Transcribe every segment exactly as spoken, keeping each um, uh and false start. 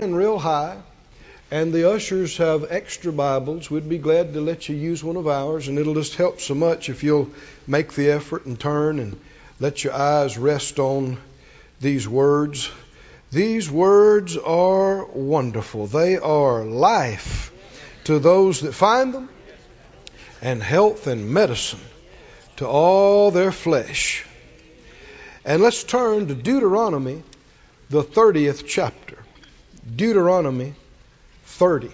real high, and the ushers have extra Bibles. We'd be glad to let you use one of ours, and it'll just help so much if you'll make the effort and turn and let your eyes rest on these words. These words are wonderful. They are life to those that find them, and health and medicine to all their flesh. And let's turn to Deuteronomy, the thirtieth chapter. Deuteronomy thirty.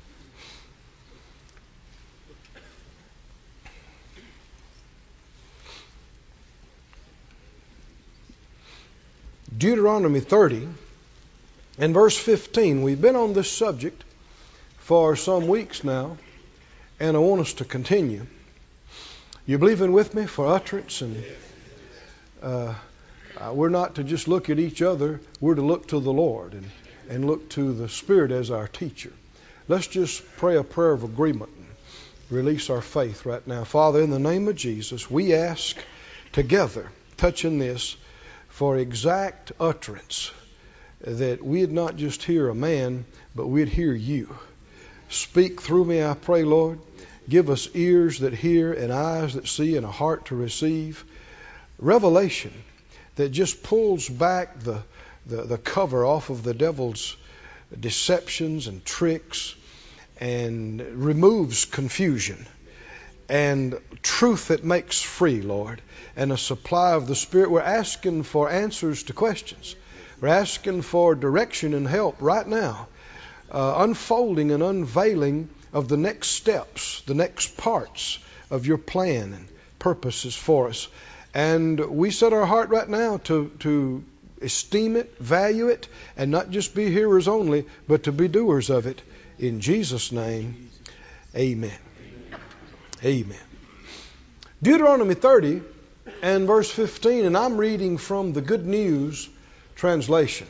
Deuteronomy thirty and verse fifteen. We've been on this subject for some weeks now, and I want us to continue. You believing with me for utterance? And uh, we're not to just look at each other. We're to look to the Lord and, and look to the Spirit as our teacher. Let's just pray a prayer of agreement and release our faith right now. Father, in the name of Jesus, we ask together, touching this, for exact utterance, that we'd not just hear a man, but we'd hear you. Speak through me, I pray, Lord. Give us ears that hear and eyes that see and a heart to receive. Revelation that just pulls back the, the, the cover off of the devil's deceptions and tricks and removes confusion. And truth that makes free, Lord. And a supply of the Spirit. We're asking for answers to questions. We're asking for direction and help right now. Uh, unfolding and unveiling of the next steps, the next parts of your plan and purposes for us. And we set our heart right now to, to esteem it, value it, and not just be hearers only, but to be doers of it. In Jesus' name, amen. Amen. Deuteronomy thirty and verse fifteen, and I'm reading from the Good News translation.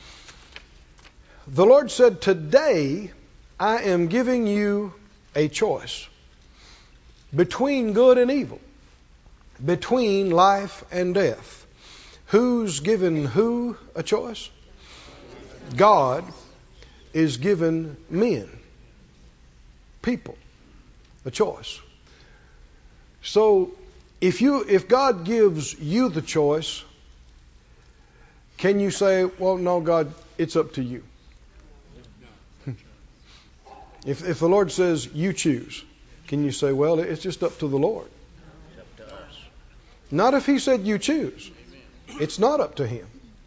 The Lord said, "Today I am giving you a choice between good and evil, between life and death." Who's given who a choice? God is giving men, people, a choice. So if you if God gives you the choice, can you say, "Well, no, God, it's up to you"? If if the Lord says you choose, can you say, "Well, it's just up to the Lord"? It's up to us. Not if He said you choose. It's not up to Him.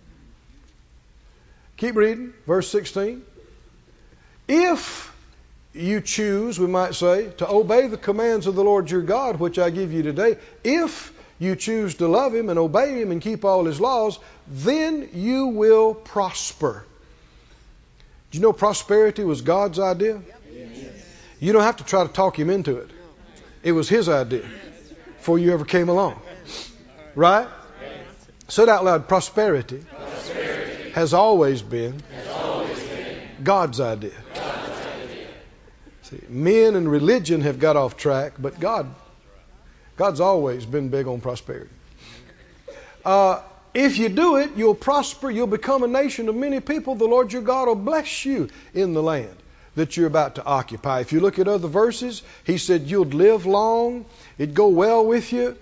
Keep reading, verse sixteen. If you choose, we might say, to obey the commands of the Lord your God, which I give you today, if you choose to love Him and obey Him and keep all His laws, then you will prosper. Do you know prosperity was God's idea? Yes. You don't have to try to talk Him into it. It was His idea before you ever came along. Right? Say it out loud. Prosperity, prosperity has always been, has always been God's idea. God's idea. See, men and religion have got off track, but God, God's always been big on prosperity. Uh, if you do it, you'll prosper. You'll become a nation of many people. The Lord your God will bless you in the land that you're about to occupy. If you look at other verses, He said you'll live long. It'd go well with you.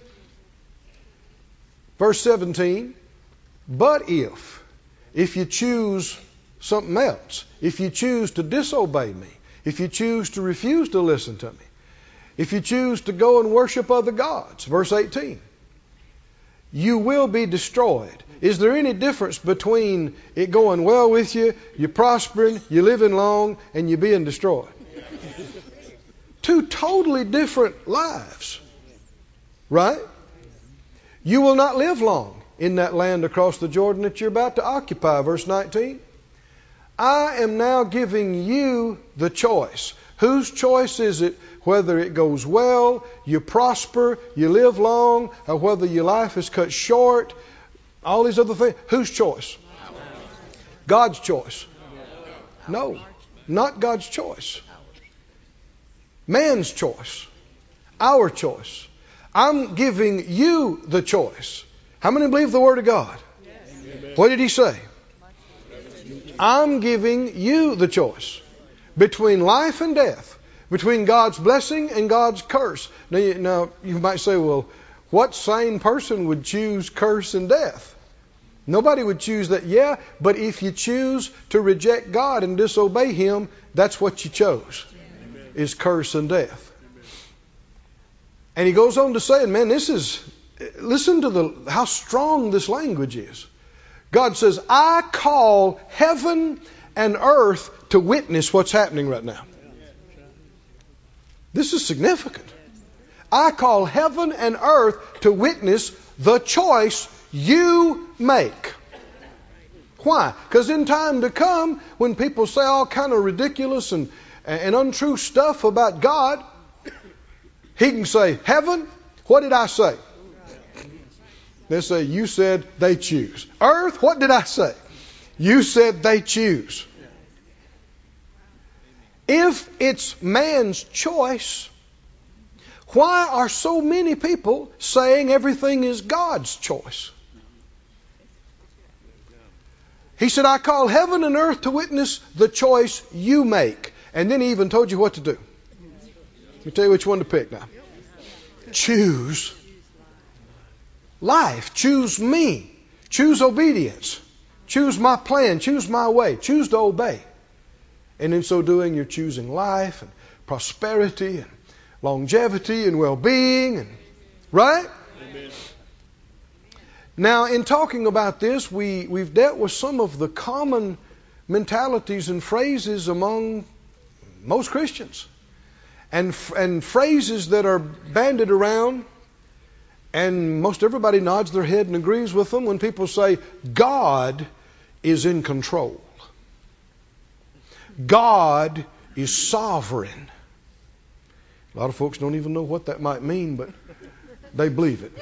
Verse seventeen, but if, if you choose something else, if you choose to disobey me, if you choose to refuse to listen to me, if you choose to go and worship other gods, verse eighteen, you will be destroyed. Is there any difference between it going well with you, you prospering, you living long, and you being destroyed? Two totally different lives, right? You will not live long in that land across the Jordan that you're about to occupy. Verse nineteen. I am now giving you the choice. Whose choice is it? Whether it goes well, you prosper, you live long, or whether your life is cut short, all these other things. Whose choice? God's choice. No, not God's choice. Man's choice. Our choice. I'm giving you the choice. How many believe the Word of God? Yes. What did He say? I'm giving you the choice between life and death, between God's blessing and God's curse. Now you, now, you might say, well, what sane person would choose curse and death? Nobody would choose that. Yeah, but if you choose to reject God and disobey Him, that's what you chose, is curse and death. And he goes on to say, man, this is, listen to the how strong this language is. God says, I call heaven and earth to witness what's happening right now. This is significant. I call heaven and earth to witness the choice you make. Why? Because in time to come, when people say all kind of ridiculous and, and untrue stuff about God, He can say, heaven, what did I say? They say, you said they choose. Earth, what did I say? You said they choose. If it's man's choice, why are so many people saying everything is God's choice? He said, I call heaven and earth to witness the choice you make. And then he even told you what to do. Let me tell you which one to pick now. Choose life. Choose me. Choose obedience. Choose my plan. Choose my way. Choose to obey. And in so doing, you're choosing life and prosperity and longevity and well-being. And, right? Amen. Now, in talking about this, we, we've dealt with some of the common mentalities and phrases among most Christians. And, and phrases that are bandied around, and most everybody nods their head and agrees with them when people say, God is in control. God is sovereign. A lot of folks don't even know what that might mean, but they believe it.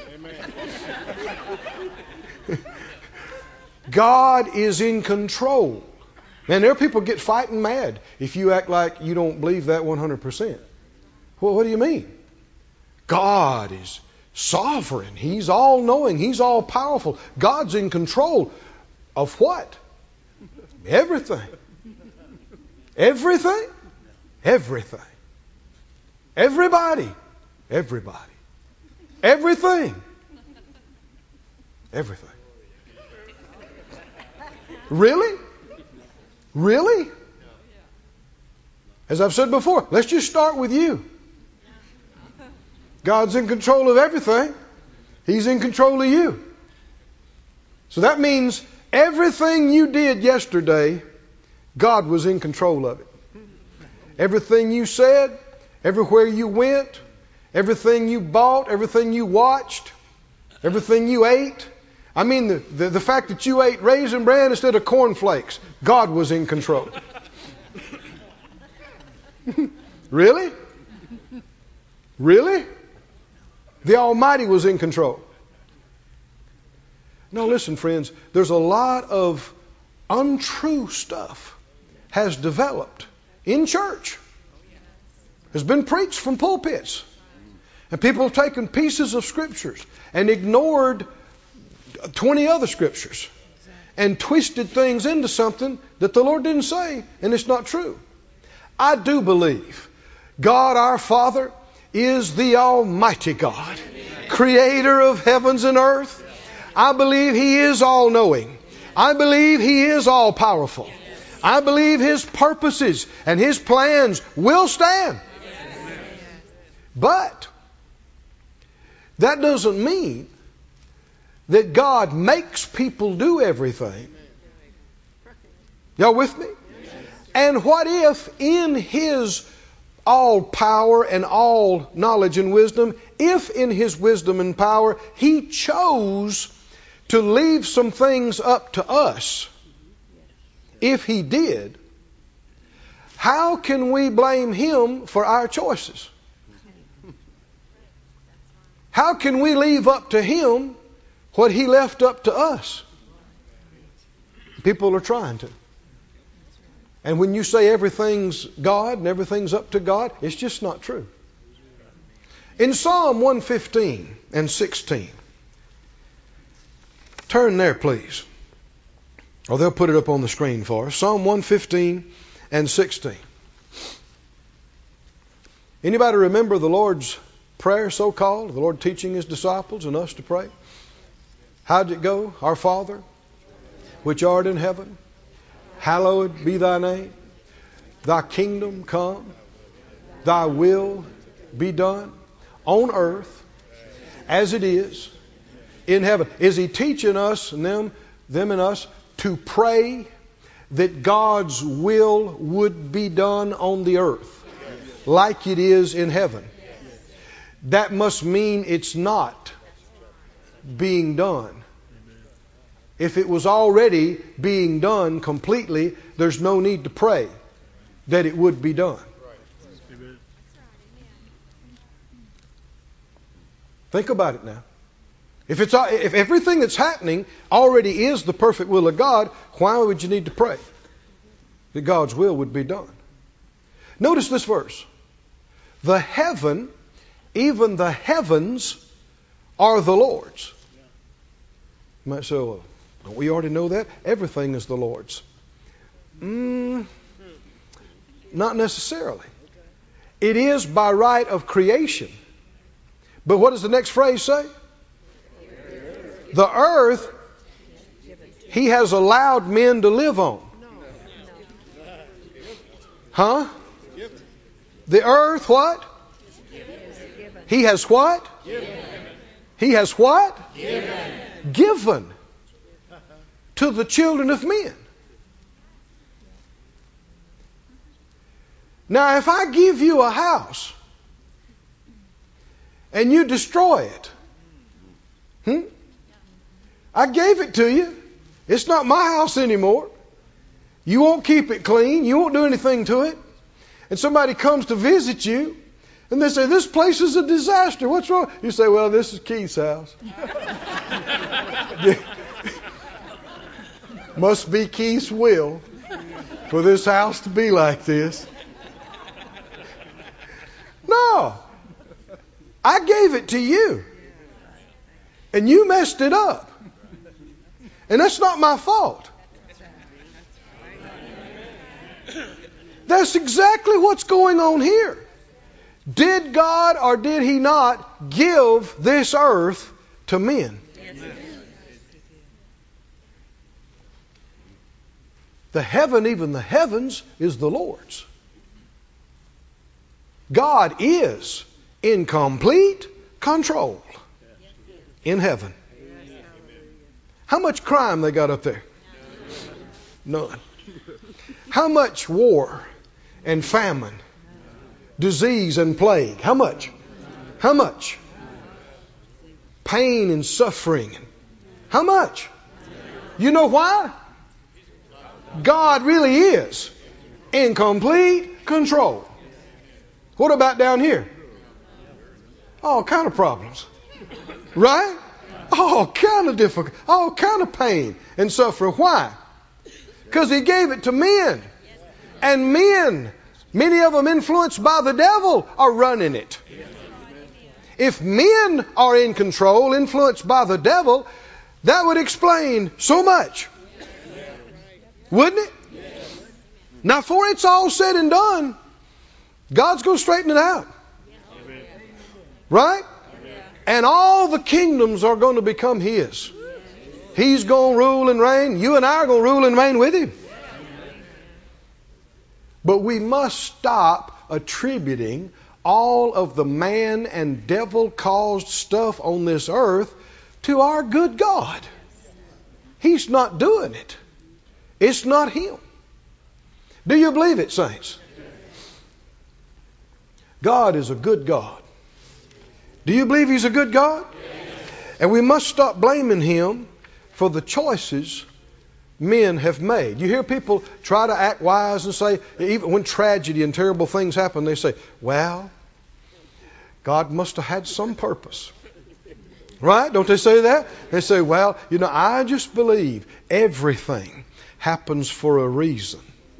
God is in control. Man, there are people get fighting mad if you act like you don't believe that one hundred percent. Well, what do you mean? God is sovereign. He's all-knowing. He's all-powerful. God's in control of what? Everything. Everything? Everything. Everybody. Everybody. Everything. Everything. Really? Really? As I've said before, let's just start with you. God's in control of everything. He's in control of you. So that means everything you did yesterday, God was in control of it. Everything you said, everywhere you went, everything you bought, everything you watched, everything you ate. I mean, the, the, the fact that you ate Raisin Bran instead of cornflakes, God was in control. Really? Really? The Almighty was in control. Now listen, friends, there's a lot of untrue stuff has developed in church. Has been preached from pulpits. And people have taken pieces of scriptures and ignored twenty other scriptures and twisted things into something that the Lord didn't say, and it's not true. I do believe God our Father is the Almighty God, creator of heavens and earth. I believe He is all-knowing. I believe He is all-powerful. I believe His purposes and His plans will stand. But that doesn't mean that God makes people do everything. Y'all with me? And what if in His all power and all knowledge and wisdom, if in His wisdom and power He chose to leave some things up to us? If He did, how can we blame Him for our choices? How can we leave up to Him what He left up to us? People are trying to. And when you say everything's God and everything's up to God, it's just not true. In Psalm one fifteen and sixteen, turn there please. Or they'll put it up on the screen for us. Psalm one fifteen and sixteen. Anybody remember the Lord's Prayer, so-called? The Lord teaching His disciples and us to pray. How did it go? Our Father, which art in heaven, hallowed be thy name. Thy kingdom come. Thy will be done on earth as it is in heaven. Is He teaching us and them, them and us to pray that God's will would be done on the earth like it is in heaven? That must mean it's not being done. If it was already being done completely, there's no need to pray that it would be done. Think about it now. If it's if everything that's happening already is the perfect will of God, why would you need to pray that God's will would be done? Notice this verse. The heaven, even the heavens, are the Lord's. You might say, well, don't we already know that? Everything is the Lord's. Mm, not necessarily. It is by right of creation. But what does the next phrase say? The earth He has allowed men to live on. Huh? The earth what? He has what? He has what? Given to the children of men. Now, if I give you a house and you destroy it, hmm? I gave it to you. It's not my house anymore. You won't keep it clean. You won't do anything to it. And somebody comes to visit you and they say, this place is a disaster. What's wrong? You say, well, this is Keith's house. Must be Keith's will for this house to be like this. No. I gave it to you. And you messed it up. And that's not my fault. That's exactly what's going on here. Did God or did He not give this earth to men? The heaven, even the heavens, is the Lord's. God is in complete control in heaven. How much crime they got up there? None. How much war and famine, disease and plague? How much? How much? Pain and suffering. How much? You know why? God really is in complete control. What about down here? All kind of problems. Right? All kind of difficult, all kind of pain and suffering. Why? Because He gave it to men. And men, many of them influenced by the devil, are running it. If men are in control, influenced by the devil, that would explain so much. Wouldn't it? Now, before it's all said and done, God's going to straighten it out. Right? And all the kingdoms are going to become His. He's going to rule and reign. You and I are going to rule and reign with Him. But we must stop attributing all of the man and devil caused stuff on this earth to our good God. He's not doing it. It's not Him. Do you believe it, saints? God is a good God. Do you believe He's a good God? And we must stop blaming Him for the choices men have made. You hear people try to act wise and say, even when tragedy and terrible things happen, they say, well, God must have had some purpose. Right? Don't they say that? They say, well, you know, I just believe everything happens for a reason.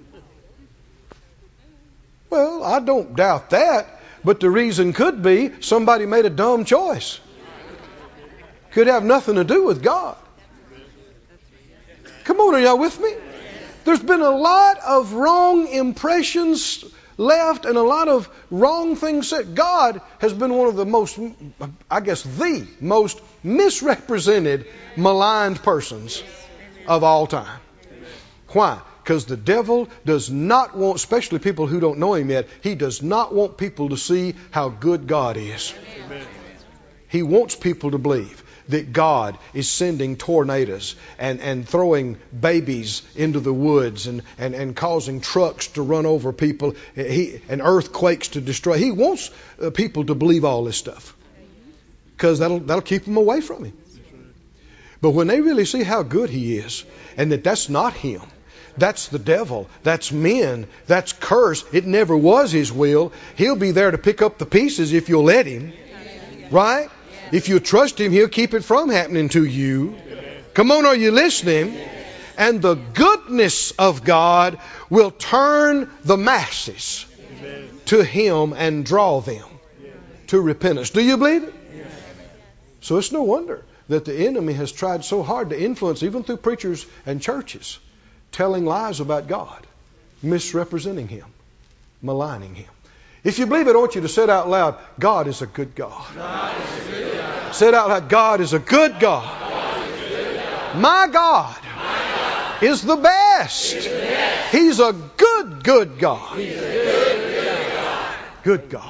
Well, I don't doubt that. But the reason could be somebody made a dumb choice. Could have nothing to do with God. Come on, are y'all with me? There's been a lot of wrong impressions left and a lot of wrong things said. God has been one of the most, I guess, the most misrepresented, maligned persons of all time. Why? Because the devil does not want, especially people who don't know him yet, he does not want people to see how good God is. He wants people to believe that God is sending tornadoes and, and throwing babies into the woods and, and, and causing trucks to run over people he, and earthquakes to destroy. He wants uh, people to believe all this stuff because that'll, that'll keep them away from him. But when they really see how good he is and that that's not him, that's the devil, that's men, that's curse, it never was his will, he'll be there to pick up the pieces if you'll let him. Right? If you trust him, he'll keep it from happening to you. Come on, are you listening? And the goodness of God will turn the masses to him and draw them to repentance. Do you believe it? So it's no wonder that the enemy has tried so hard to influence, even through preachers and churches, telling lies about God, misrepresenting him, maligning him. If you believe it, I want you to say out loud, God is a good God. God is a good God. Say it out loud, God is a good God. God is a good God. My God, My God is the best. Is the best. He's a good, good God. He's a good, good God. Good God.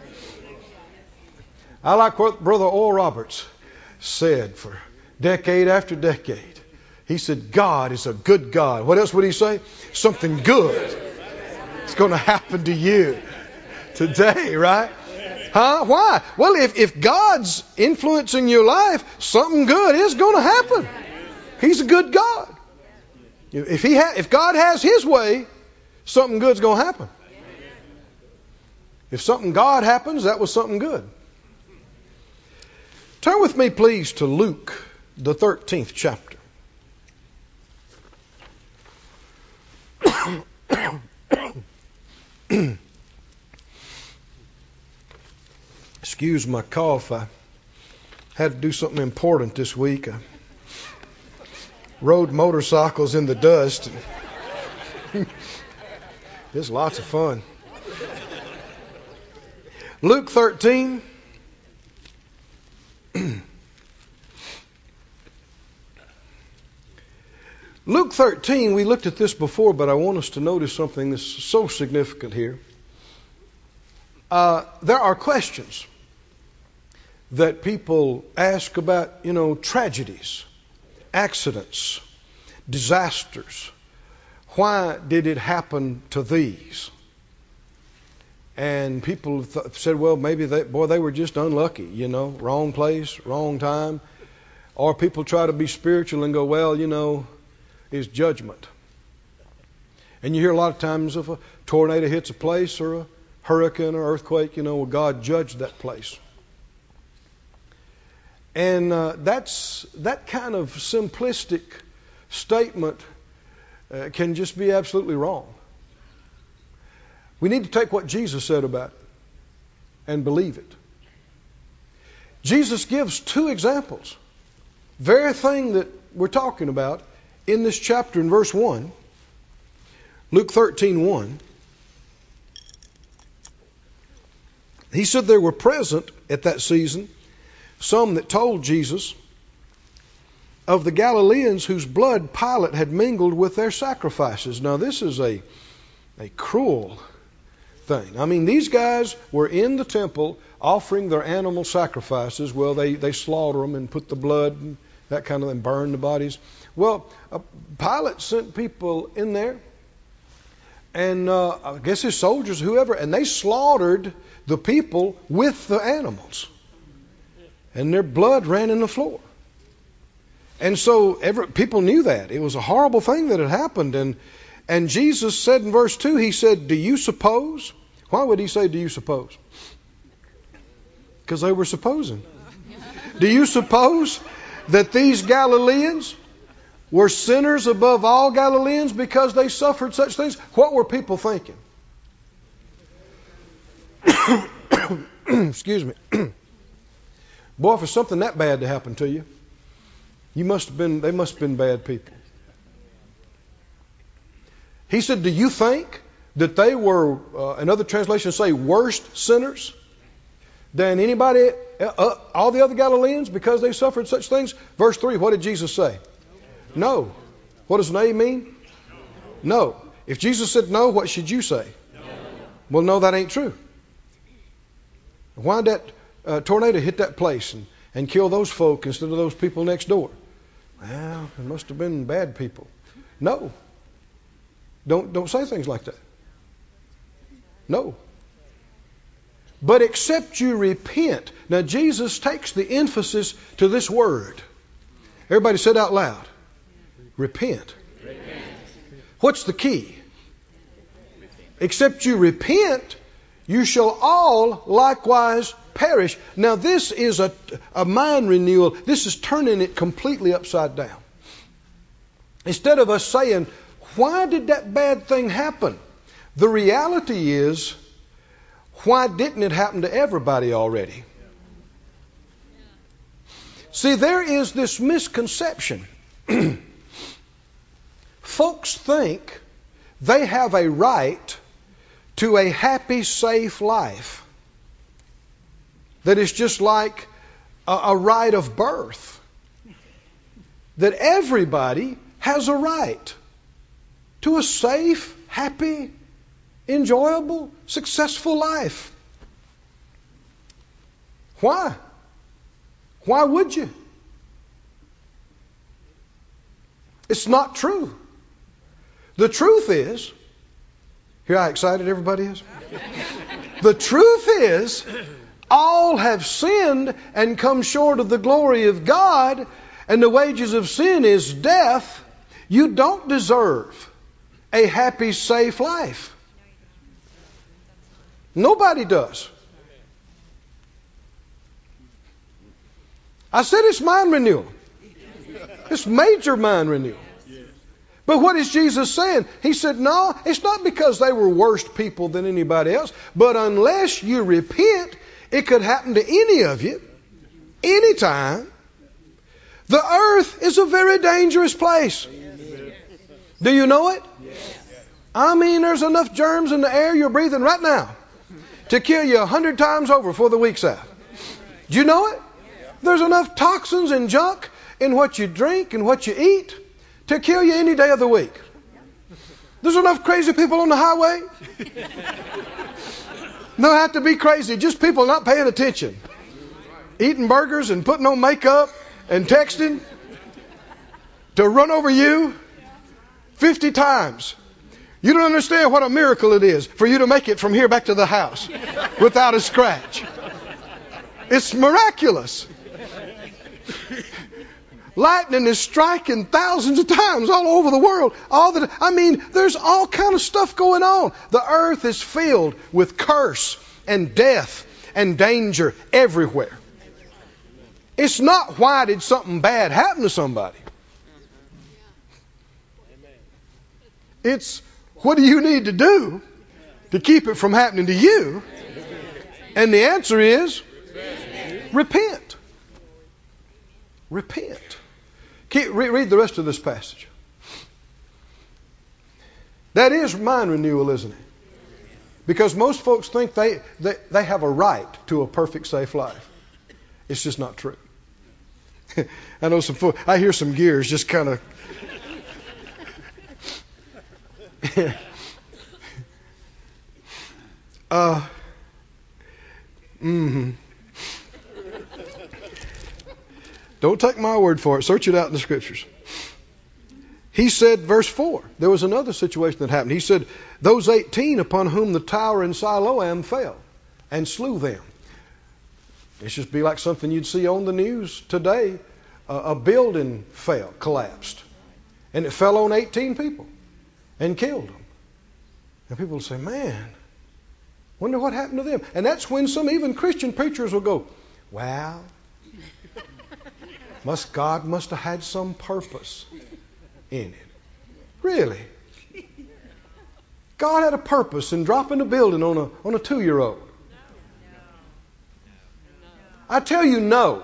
I like what Brother Oral Roberts said for decade after decade. He said, God is a good God. What else would he say? Something good is going to happen to you today, right? Huh? Why? Well, if, if God's influencing your life, something good is going to happen. He's a good God. If he ha- if God has his way, something good's going to happen. If something God happens, that was something good. Turn with me, please, to Luke, the thirteenth chapter. Excuse my cough. I had to do something important this week. I rode motorcycles in the dust. It's lots of fun. Luke thirteen. Luke thirteen, we looked at this before, but I want us to notice something that's so significant here. Uh, there are questions that people ask about, you know, tragedies, accidents, disasters. Why did it happen to these? And people th- said, well, maybe they, boy, they were just unlucky, you know, wrong place, wrong time. Or people try to be spiritual and go, well, you know, it's judgment. And you hear a lot of times if a tornado hits a place or a hurricane or earthquake, you know, well, God judged that place. And uh, that's that kind of simplistic statement uh, can just be absolutely wrong. We need to take what Jesus said about it and believe it. Jesus gives two examples. Very thing that we're talking about in this chapter in verse one. Luke thirteen one. He said there were present at that season some that told Jesus of the Galileans whose blood Pilate had mingled with their sacrifices. Now this is a, a cruel thing. I mean, these guys were in the temple offering their animal sacrifices. Well, they, they slaughter them and put the blood and that kind of thing, burn the bodies. Well, uh, Pilate sent people in there, and uh, I guess his soldiers, whoever, and they slaughtered the people with the animals. And their blood ran in the floor. And so every, people knew that. It was a horrible thing that had happened. And and Jesus said in verse two, he said, do you suppose? Why would he say, do you suppose? Because they were supposing. Do you suppose that these Galileans were sinners above all Galileans because they suffered such things? What were people thinking? Excuse me. Boy, if it's something that bad to happen to you, you must have been, they must have been bad people. He said, do you think that they were, uh, another translation say, worse sinners than anybody, uh, all the other Galileans because they suffered such things? Verse three, what did Jesus say? No. What does nay mean? No. If Jesus said no, what should you say? No. Well, no, that ain't true. Why did that uh, tornado hit that place and, and kill those folk instead of those people next door? Well, it must have been bad people. No. Don't, don't say things like that. No. But except you repent. Now, Jesus takes the emphasis to this word. Everybody said out loud. Repent. Repent. What's the key? Except you repent, you shall all likewise perish. Now, this is a, a mind renewal. This is turning it completely upside down. Instead of us saying, why did that bad thing happen? The reality is, why didn't it happen to everybody already? See, there is this misconception. Folks think they have a right to a happy, safe life that is just like a, a right of birth. That everybody has a right to a safe, happy, enjoyable, successful life. Why? Why would you? It's not true. The truth is, hear how excited everybody is? The truth is, all have sinned and come short of the glory of God, and the wages of sin is death. You don't deserve a happy, safe life. Nobody does. I said it's mind renewal. It's major mind renewal. But what is Jesus saying? He said, no, it's not because they were worse people than anybody else. But unless you repent, it could happen to any of you, anytime. The earth is a very dangerous place. Do you know it? I mean, there's enough germs in the air you're breathing right now to kill you a hundred times over before the week's out. Do you know it? There's enough toxins and junk in what you drink and what you eat to kill you any day of the week. There's enough crazy people on the highway. No have to be crazy, just people not paying attention. Eating burgers and putting on makeup and texting to run over you fifty times. You don't understand what a miracle it is for you to make it from here back to the house without a scratch. It's miraculous. Lightning is striking thousands of times all over the world. All the, I mean, there's all kind of stuff going on. The earth is filled with curse and death and danger everywhere. It's not why did something bad happen to somebody. It's what do you need to do to keep it from happening to you? And the answer is repent. Repent. Keep, re- read the rest of this passage. That is mind renewal, isn't it? Because most folks think they, they, they have a right to a perfect, safe life. It's just not true. I know some folks, I hear some gears just kind of... uh, mm-hmm. Don't take my word for it. Search it out in the scriptures. He said, verse four, there was another situation that happened. He said, those eighteen upon whom the tower in Siloam fell and slew them. It's just be like something you'd see on the news today. Uh, a building fell, collapsed. And it fell on eighteen people and killed them. And people will say, man, wonder what happened to them. And that's when some even Christian preachers will go, well, must God must have had some purpose in it. Really? God had a purpose in dropping a building on a on a two-year-old. I tell you no.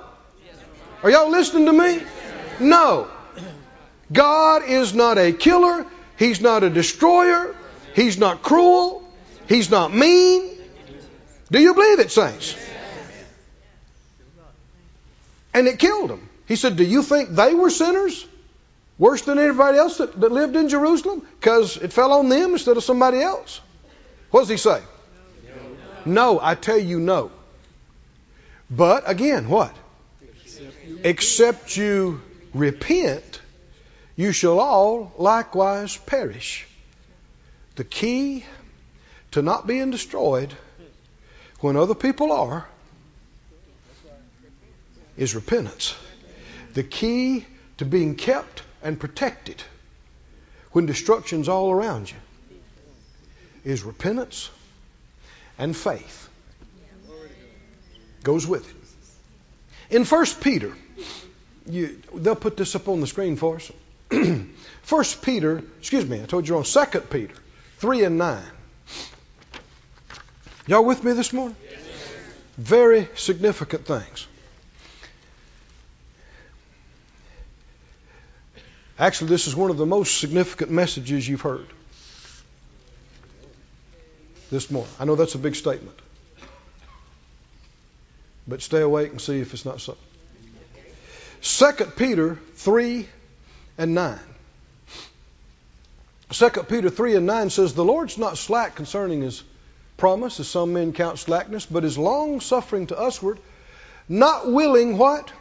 Are y'all listening to me? No. God is not a killer. He's not a destroyer. He's not cruel. He's not mean. Do you believe it, saints? And it killed them. He said, do you think they were sinners? Worse than everybody else that, that lived in Jerusalem? Because it fell on them instead of somebody else? What does he say? No, I tell you no. But again, what? Except you repent, you shall all likewise perish. The key to not being destroyed when other people are is repentance. The key to being kept and protected when destruction's all around you is repentance and faith. Goes with it. In First Peter, you, they'll put this up on the screen for us. First Peter, excuse me, I told you on Second Peter three and nine. Y'all with me this morning? Yes. Very significant things. Actually, this is one of the most significant messages you've heard this morning. I know that's a big statement, but stay awake and see if it's not so. Second Peter three and nine. Second Peter three and nine says, the Lord's not slack concerning his promise, as some men count slackness, but is long suffering to usward, not willing what?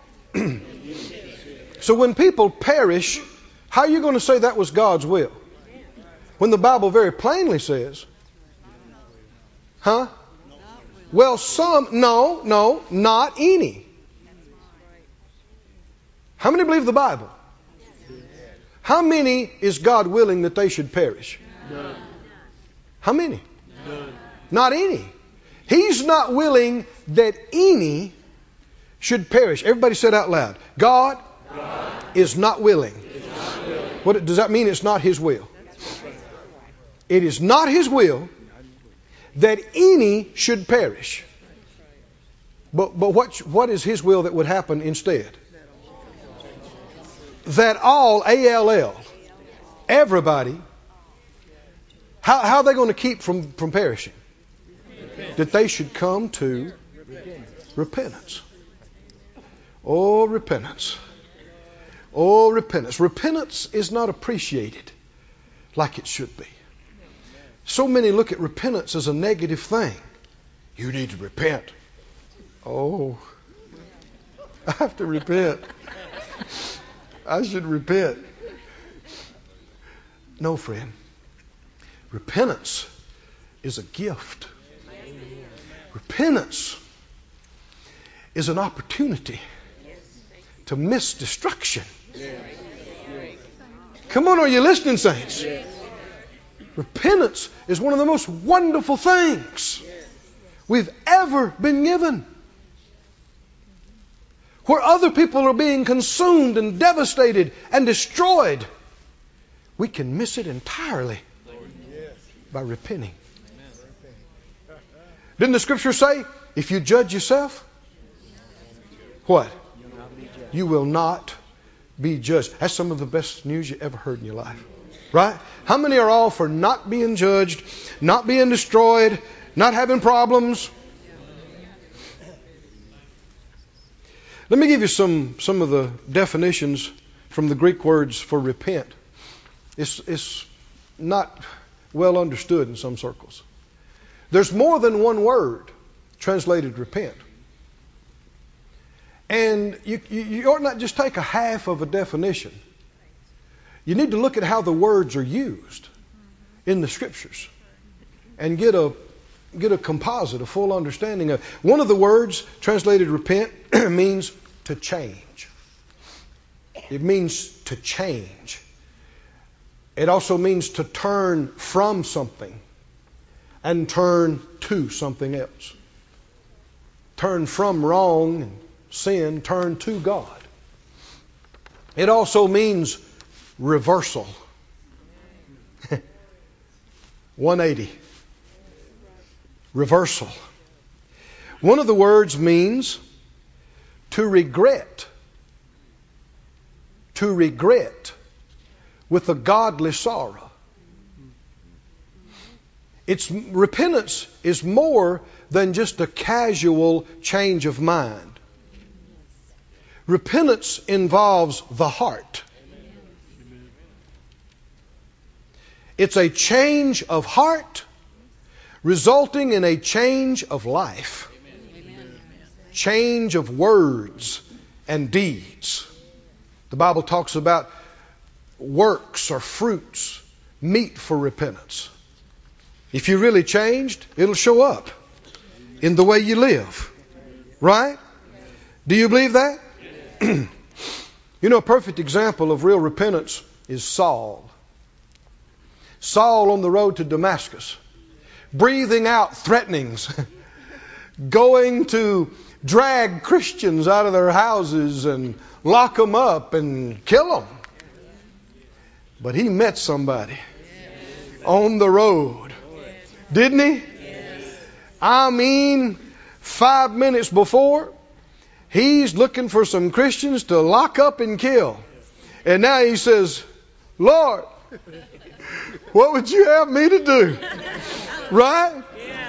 So when people perish, how are you going to say that was God's will? When the Bible very plainly says, huh? Well, some, no, no, not any. How many believe the Bible? How many is God willing that they should perish? None. How many? None. Not any. He's not willing that any should perish. Everybody said out loud, God, God is not willing. Is not willing. What does that mean? It's not his will. It is not his will that any should perish. But but what what is his will that would happen instead? That all, A L L, everybody, how, how are they going to keep from, from perishing? Repentance. That they should come to repentance. repentance. Oh, repentance. Oh, repentance. Repentance is not appreciated like it should be. So many look at repentance as a negative thing. You need to repent. Oh, I have to repent. I should repent. No, friend. Repentance is a gift. Repentance is an opportunity to miss destruction. Come on, are you listening, saints? Repentance is one of the most wonderful things we've ever been given. Where other people are being consumed and devastated and destroyed, we can miss it entirely by repenting. Didn't the scripture say, if you judge yourself, what? You will not be judged. That's some of the best news you ever heard in your life. Right? How many are all for not being judged, not being destroyed, not having problems? Let me give you some, some of the definitions from the Greek words for repent. It's, it's not well understood in some circles. There's more than one word translated repent. And you, you, you ought not just take a half of a definition. You need to look at how the words are used in the scriptures and get a get a composite, a full understanding of. One of the words translated repent means to change. It means to change. It also means to turn from something and turn to something else. Turn from wrong and sin, turn to God. It also means reversal. one eighty. Reversal. One of the words means to regret. To regret with a godly sorrow. It's repentance is more than just a casual change of mind. Repentance involves the heart. It's a change of heart resulting in a change of life. Change of words and deeds. The Bible talks about works or fruits, meet for repentance. If you really changed, it'll show up in the way you live. Right? Do you believe that? You know, a perfect example of real repentance is Saul. Saul on the road to Damascus, breathing out threatenings, going to drag Christians out of their houses and lock them up and kill them. But he met somebody on the road. Didn't he? I mean, five minutes before, he's looking for some Christians to lock up and kill. And now he says, Lord, what would you have me to do? Right?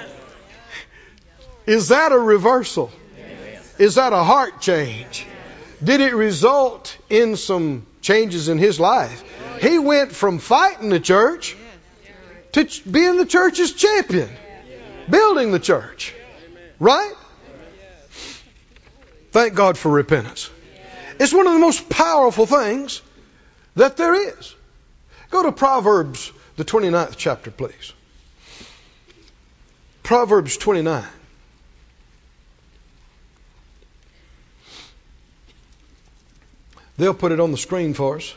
Is that a reversal? Is that a heart change? Did it result in some changes in his life? He went from fighting the church to being the church's champion, building the church. Right? Thank God for repentance. It's one of the most powerful things that there is. Go to Proverbs, the twenty-ninth chapter, please. Proverbs twenty-nine. They'll put it on the screen for us.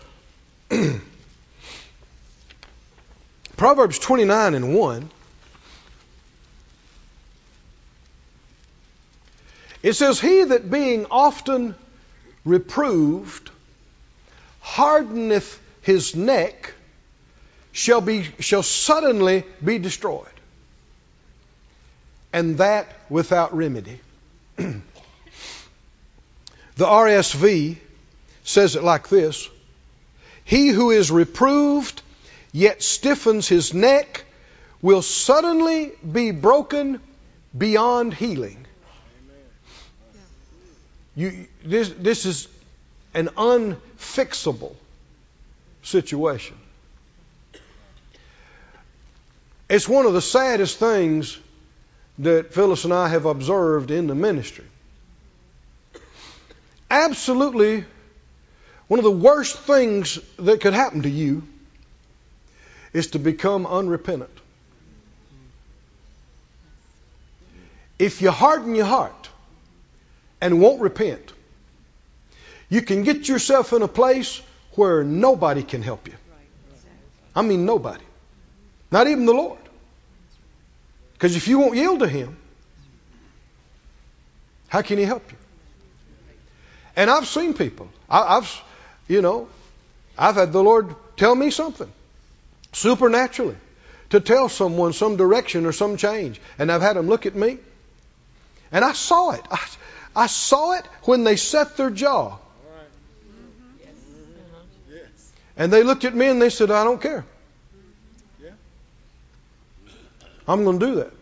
Proverbs twenty-nine and one. It says, he that being often reproved hardeneth his neck shall be shall suddenly be destroyed, and that without remedy. The R S V says it like this: he who is reproved yet stiffens his neck will suddenly be broken beyond healing. You, this, this is an unfixable situation. It's one of the saddest things that Phyllis and I have observed in the ministry. Absolutely one of the worst things that could happen to you is to become unrepentant. If you harden your heart and won't repent, you can get yourself in a place where nobody can help you. I mean nobody. Not even the Lord. Because if you won't yield to Him, how can He help you? And I've seen people. I, I've, you know, I've had the Lord tell me something supernaturally to tell someone some direction or some change. And I've had them look at me. And I saw it. I, I saw it when they set their jaw. And they looked at me and they said, I don't care. I'm going to do that.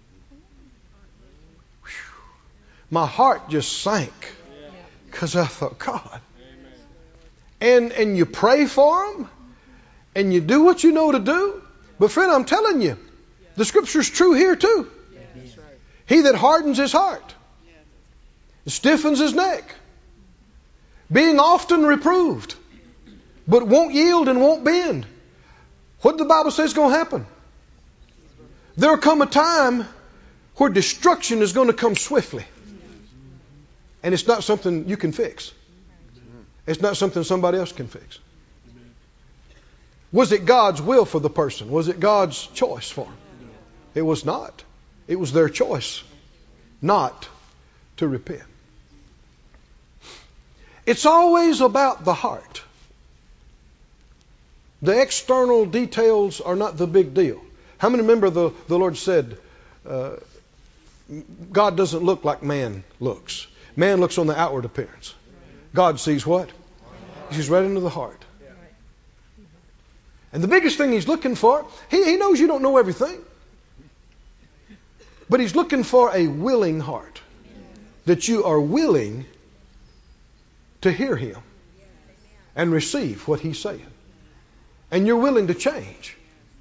Whew. My heart just sank because I thought, God. And and you pray for them and you do what you know to do. But friend, I'm telling you, the scripture's true here too. He that hardens his heart, stiffens his neck, being often reproved, but won't yield and won't bend. What did the Bible say is going to happen? There'll come a time where destruction is going to come swiftly. And it's not something you can fix. It's not something somebody else can fix. Was it God's will for the person? Was it God's choice for them? It was not. It was their choice not to repent. It's always about the heart. The external details are not the big deal. How many remember the, the Lord said, uh, God doesn't look like man looks. Man looks on the outward appearance. God sees what? He sees right into the heart. And the biggest thing He's looking for, He, he knows you don't know everything. But He's looking for a willing heart. That you are willing to hear Him and receive what He's saying. And you're willing to change.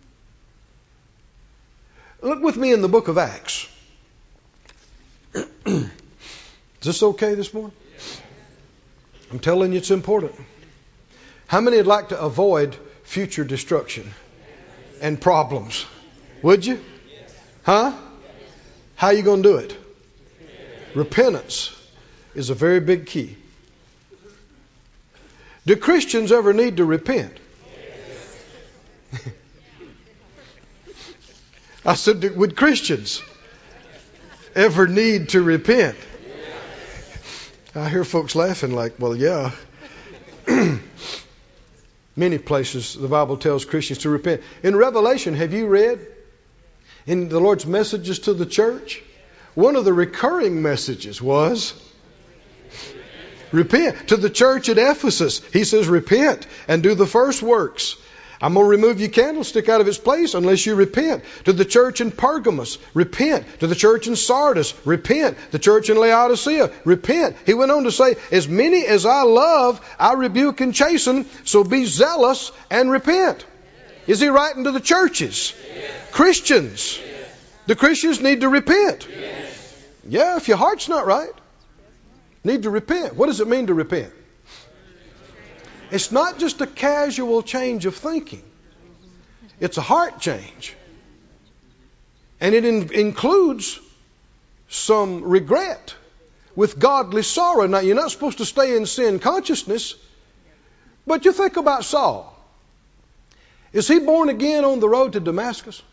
Look with me in the book of Acts. Is this okay this morning? I'm telling you it's important. How many would like to avoid future destruction and problems? Would you? Huh? How are you going to do it? Repentance is a very big key. Do Christians ever need to repent? I said, would Christians ever need to repent? I hear folks laughing like, well, yeah. Many places the Bible tells Christians to repent. In Revelation, have you read in the Lord's messages to the church? One of the recurring messages was repent. To the church at Ephesus, He says, repent and do the first works. I'm going to remove your candlestick out of its place unless you repent. To the church in Pergamos, repent. To the church in Sardis, repent. The church in Laodicea, repent. He went on to say, as many as I love, I rebuke and chasten, so be zealous and repent. Is he writing to the churches? Yes. Christians. Yes. The Christians need to repent. Yes. Yeah, if your heart's not right, need to repent. What does it mean to repent? It's not just a casual change of thinking. It's a heart change. And it in, includes some regret with godly sorrow. Now, you're not supposed to stay in sin consciousness, but you think about Saul. Is he born again on the road to Damascus?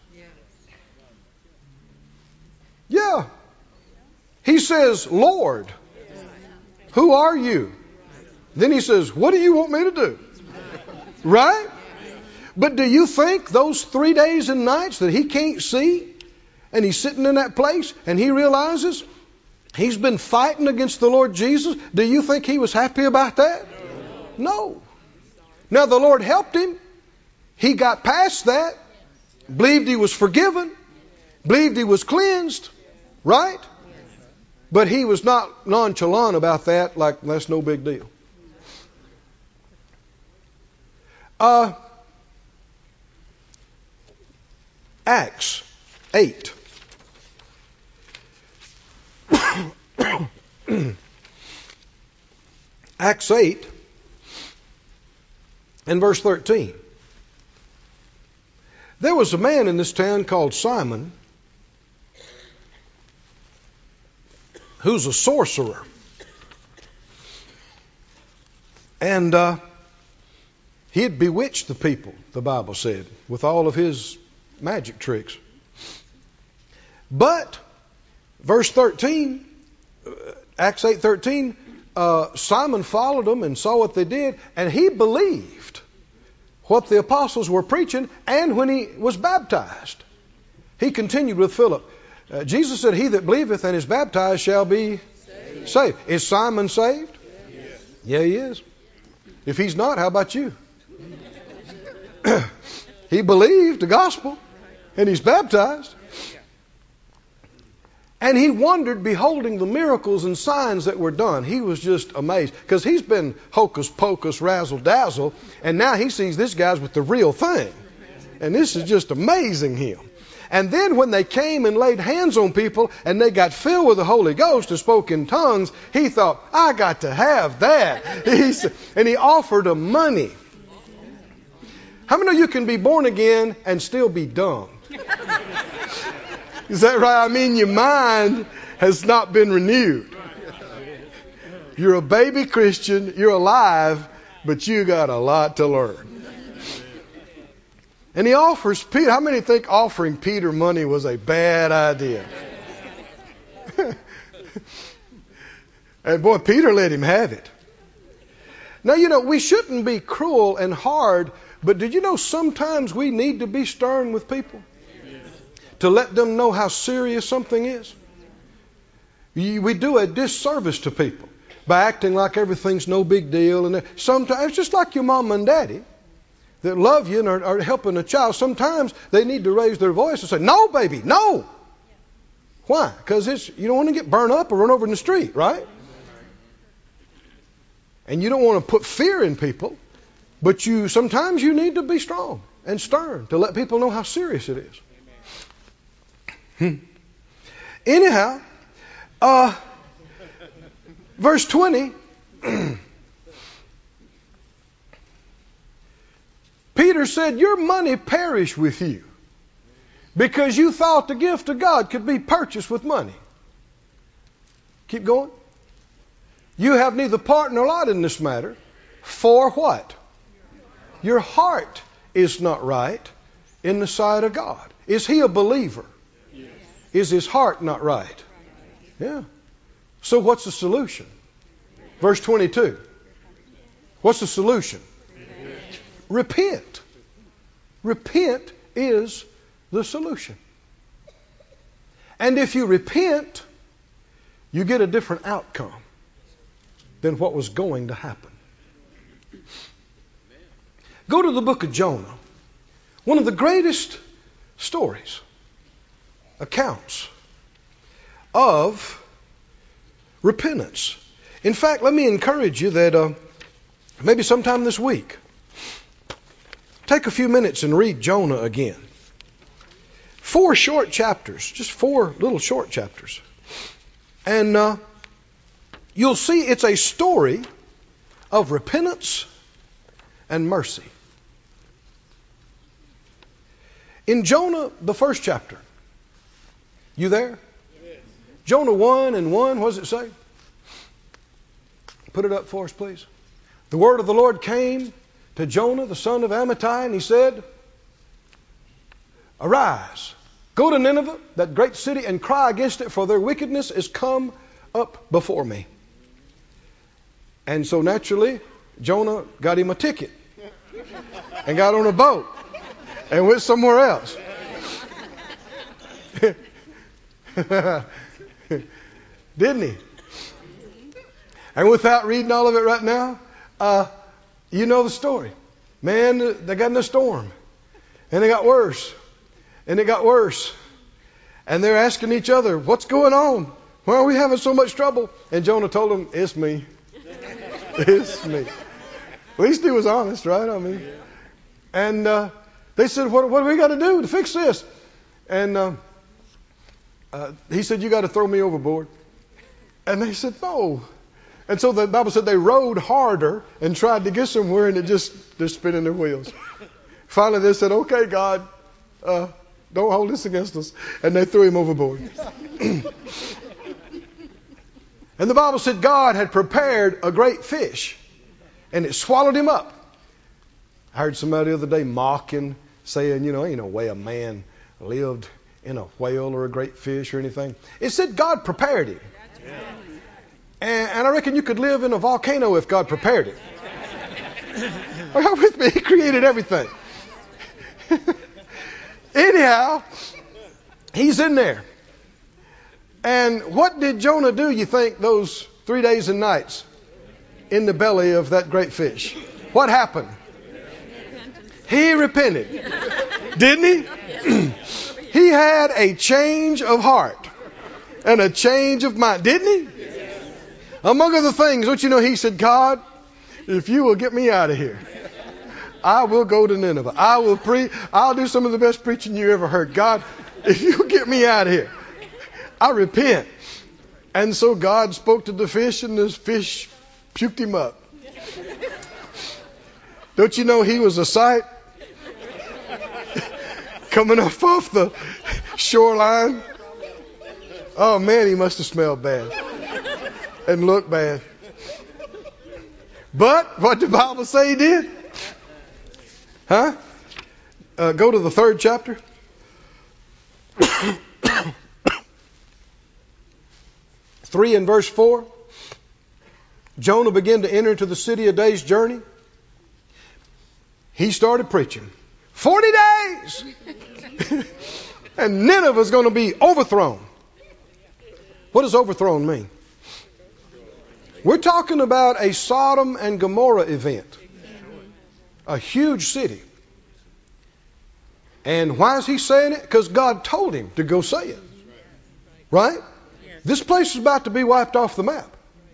Yeah. He says, Lord, who are you? Then he says, what do you want me to do? Right? But do you think those three days and nights that he can't see and he's sitting in that place and he realizes he's been fighting against the Lord Jesus, do you think he was happy about that? No. Now the Lord helped him. He got past that, believed he was forgiven, believed he was cleansed, right? But he was not nonchalant about that, like that's no big deal. Uh, Acts eight. Acts eight and verse thirteen. There was a man in this town called Simon who's a sorcerer. And uh, he had bewitched the people, the Bible said, with all of his magic tricks. But, verse thirteen, Acts eight thirteen, uh, Simon followed them and saw what they did, and he believed what the apostles were preaching, and when he was baptized, he continued with Philip. Uh, Jesus said, he that believeth and is baptized shall be saved. saved. Is Simon saved? Yes. Yeah, he is. If he's not, how about you? He believed the gospel and he's baptized. And he wondered, beholding the miracles and signs that were done. He was just amazed because he's been hocus pocus, razzle dazzle, and now he sees this guy's with the real thing. And this is just amazing him. And then when they came and laid hands on people and they got filled with the Holy Ghost and spoke in tongues, he thought, I got to have that. He said, and he offered them money. How many of you can be born again and still be dumb? Is that right? I mean, your mind has not been renewed. You're a baby Christian, you're alive, but you got a lot to learn. And he offers Peter. How many think offering Peter money was a bad idea? And boy, Peter let him have it. Now, you know, we shouldn't be cruel and hard, but did you know sometimes we need to be stern with people? To let them know how serious something is. We do a disservice to people by acting like everything's no big deal. And sometimes it's just like your mom and daddy that love you and are, are helping a child. Sometimes they need to raise their voice and say, no, baby, no. Why? Because it's you don't want to get burned up or run over in the street, right? And you don't want to put fear in people, but you sometimes you need to be strong and stern to let people know how serious it is. Hmm. Anyhow, uh, verse twenty, Peter said, your money perish with you because you thought the gift of God could be purchased with money. Keep going. You have neither part nor lot in this matter. For what? Your heart is not right in the sight of God. Is he a believer? Yes. Is his heart not right? Yeah. So what's the solution? Verse twenty-two. What's the solution? Repent. Repent is the solution. And if you repent, you get a different outcome than what was going to happen. Go to the book of Jonah. One of the greatest stories, accounts of repentance. In fact, let me encourage you that uh, maybe sometime this week, take a few minutes and read Jonah again. Four short chapters, just four little short chapters. And uh, you'll see it's a story of repentance and mercy. In Jonah, the first chapter, you there? Yes. Jonah one and one, what does it say? Put it up for us, please. The word of the Lord came to Jonah, the son of Amittai, and he said, arise, go to Nineveh, that great city, and cry against it, for their wickedness is come up before me. And so naturally, Jonah got him a ticket and got on a boat and went somewhere else. Didn't he? And without reading all of it right now, uh, you know the story. Man, they got in a storm. And it got worse. And it got worse. And they're asking each other, what's going on? Why are we having so much trouble? And Jonah told them, it's me. It's me. At least he was honest, right? I mean, and uh, they said, what, what do we got to do to fix this? And uh, uh, he said, you got to throw me overboard. And they said, no. And so the Bible said they rowed harder and tried to get somewhere, and it just, they're spinning their wheels. Finally, they said, okay, God, uh, don't hold this against us. And they threw him overboard. And the Bible said God had prepared a great fish, and it swallowed him up. I heard somebody the other day mocking, saying, you know, ain't no way a man lived in a whale or a great fish or anything. It said God prepared him. Yeah. And, and I reckon you could live in a volcano if God prepared it. Are you with me? He created everything. Anyhow, he's in there. And what did Jonah do, you think, those three days and nights in the belly of that great fish? What happened? He repented. Didn't he? He had a change of heart and a change of mind. Didn't he? Among other things, don't you know, he said, God, if you will get me out of here, I will go to Nineveh. I will pre. I'll do some of the best preaching you ever heard. God, if you get me out of here, I repent. And so God spoke to the fish, and the fish puked him up. Don't you know he was a sight? Coming up off the shoreline. Oh man, he must have smelled bad and looked bad. But what did the Bible say he did? Huh? Uh, go to the third chapter. Three and verse four. Jonah began to enter into the city a day's journey. He started preaching. Forty days! And Nineveh's going to be overthrown. What does overthrown mean? We're talking about a Sodom and Gomorrah event. A huge city. And why is he saying it? Because God told him to go say it. Right? Yes. This place is about to be wiped off the map.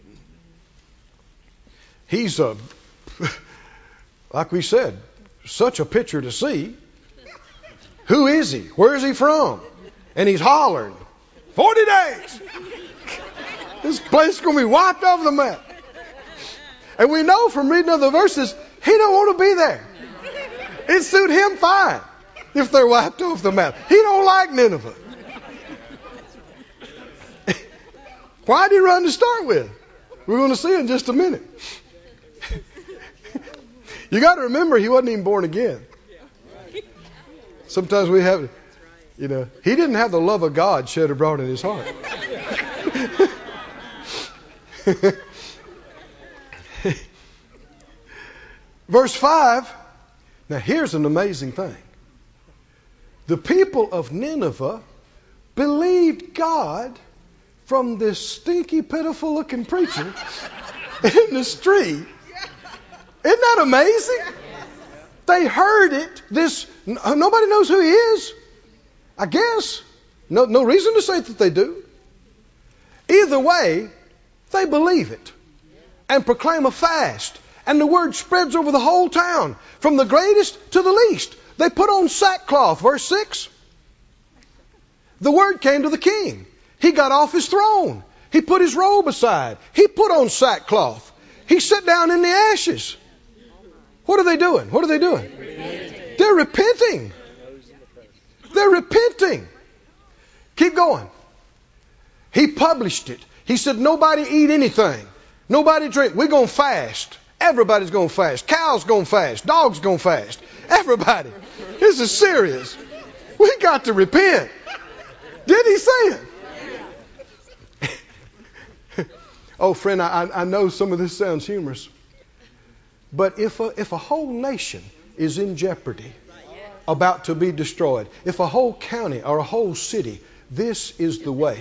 He's, a, like we said, such a picture to see. Who is he? Where is he from? And he's hollering, forty days. This place is going to be wiped off the map. And we know from reading other verses, he don't want to be there. It suit him fine if they're wiped off the map. He don't like Nineveh. Why did he run to start with? We're going to see in just a minute. You got to remember, he wasn't even born again. Sometimes we have, you know, he didn't have the love of God shed abroad in his heart. Verse five. Now here's an amazing thing. The people of Nineveh believed God from this stinky, pitiful looking preacher in the street. Isn't that amazing? They heard it. This nobody knows who he is. I guess. No, no reason to say that they do. Either way, they believe it and proclaim a fast. And the word spreads over the whole town, from the greatest to the least. They put on sackcloth. Verse six. The word came to the king. He got off his throne. He put his robe aside. He put on sackcloth. He sat down in the ashes. What are they doing? What are they doing? Repenting. They're repenting. They're repenting. Keep going. He published it. He said, nobody eat anything. Nobody drink. We're going to fast. Everybody's going to fast. Cows going to fast. Dogs going to fast. Everybody. This is serious. We got to repent. Did he say it? Oh, friend, I, I know some of this sounds humorous. But if a, if a whole nation is in jeopardy, about to be destroyed, if a whole county or a whole city, this is the way.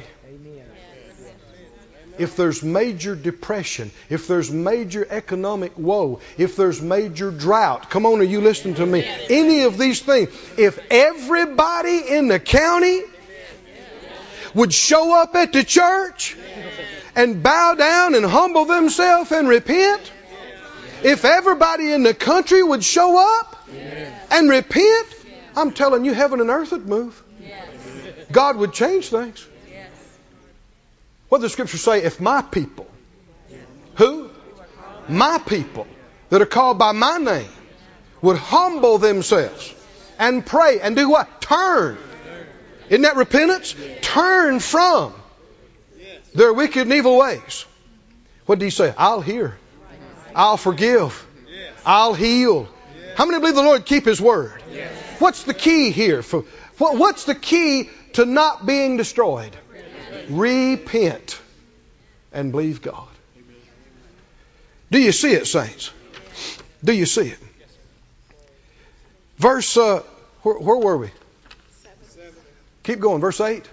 If there's major depression, if there's major economic woe, if there's major drought, come on, are you listening to me? Any of these things, if everybody in the county would show up at the church and bow down and humble themselves and repent, if everybody in the country would show up and repent, I'm telling you, heaven and earth would move. God would change things. What does the scripture say? If my people, who? My people that are called by my name would humble themselves and pray and do what? Turn. Isn't that repentance? Turn from their wicked and evil ways. What did he say? I'll hear. I'll forgive. I'll heal. How many believe the Lord keep his word? What's the key here? For what, what's the key to not being destroyed? Repent and believe God. Do you see it, saints? Do you see it? Verse, uh, where, where were we? Keep going. Verse eight.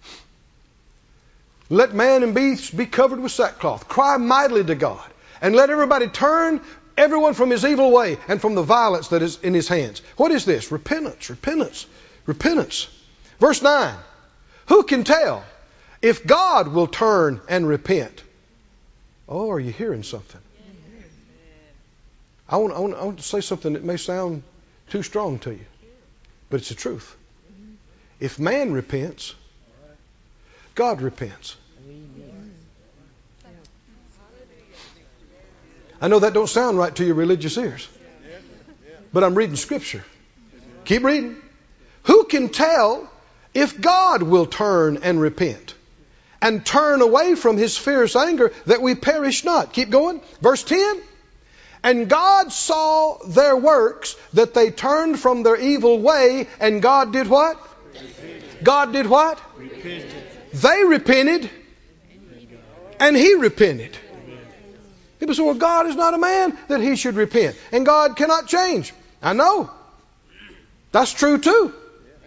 Let man and beast be covered with sackcloth. Cry mightily to God. And let everybody turn everyone from his evil way and from the violence that is in his hands. What is this? Repentance, repentance, repentance. Verse nine. Who can tell if God will turn and repent? Oh, are you hearing something? I want, I want, I want to say something that may sound too strong to you, but it's the truth. If man repents, God repents. I know that don't sound right to your religious ears, but I'm reading Scripture. Keep reading. Who can tell if God will turn and repent and turn away from his fierce anger that we perish not? Keep going. Verse ten. And God saw their works, that they turned from their evil way, and God did what? Repented. God did what? Repented. They repented, and he repented. People say, well, God is not a man that he should repent, and God cannot change. I know. That's true too.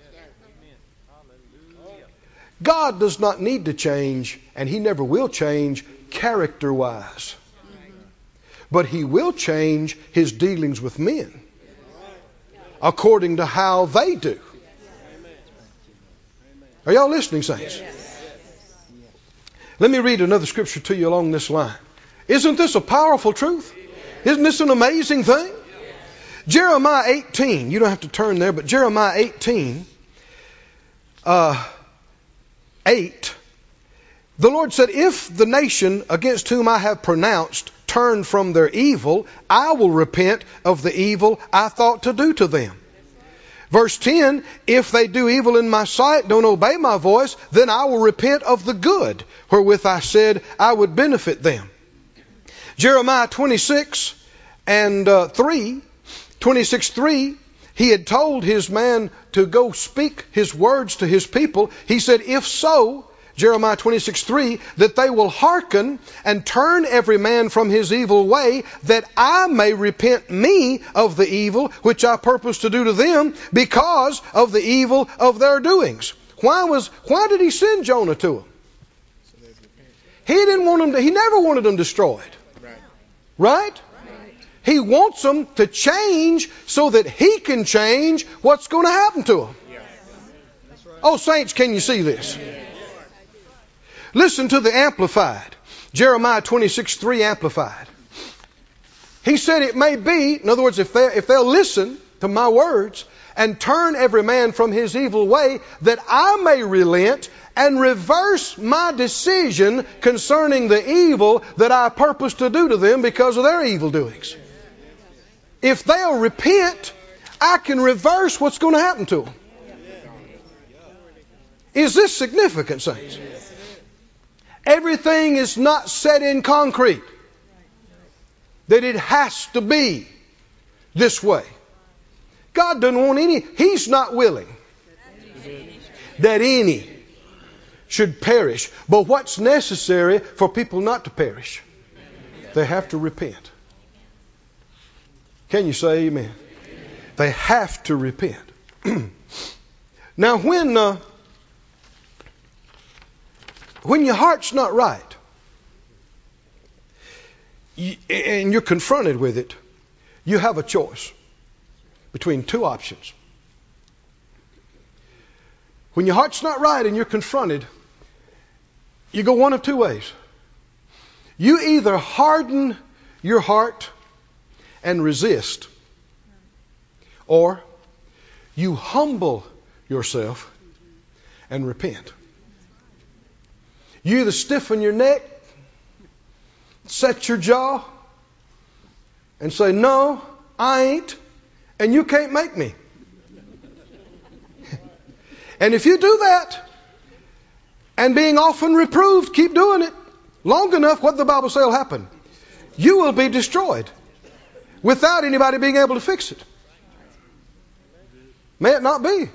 God does not need to change, and he never will change character-wise. But he will change his dealings with men according to how they do. Are y'all listening, saints? Let me read another scripture to you along this line. Isn't this a powerful truth? Isn't this an amazing thing? Jeremiah eighteen, you don't have to turn there, but Jeremiah eighteen, uh, eight, the Lord said, if the nation against whom I have pronounced turn from their evil, I will repent of the evil I thought to do to them. Verse ten, if they do evil in my sight, don't obey my voice, then I will repent of the good wherewith I said I would benefit them. Jeremiah twenty-six and uh, three, twenty-six three, he had told his man to go speak his words to his people. He said, if so, Jeremiah twenty-six three, that they will hearken and turn every man from his evil way, that I may repent me of the evil which I purpose to do to them because of the evil of their doings. Why was, why did he send Jonah to them? He didn't want them to, he never wanted them destroyed. Right? He wants them to change so that he can change what's going to happen to them. Oh, saints, can you see this? Listen to the Amplified. Jeremiah twenty-six three Amplified. He said it may be, in other words, if, they, if they'll listen to my words and turn every man from his evil way, that I may relent and reverse my decision concerning the evil that I purpose to do to them because of their evil doings. If they'll repent, I can reverse what's going to happen to them. Is this significant, saints? Everything is not set in concrete. That it has to be this way. God doesn't want any, He's not willing that any should perish. But what's necessary for people not to perish? They have to repent. Can you say amen? They have to repent. Now when uh, when your heart's not right you, and you're confronted with it, you have a choice between two options. When your heart's not right and you're confronted, you go one of two ways. You either harden your heart and resist, or you humble yourself and repent. You either stiffen your neck, set your jaw, and say, no, I ain't, and you can't make me. And if you do that, and being often reproved, keep doing it long enough, what the Bible say will happen? You will be destroyed without anybody being able to fix it. May it not be.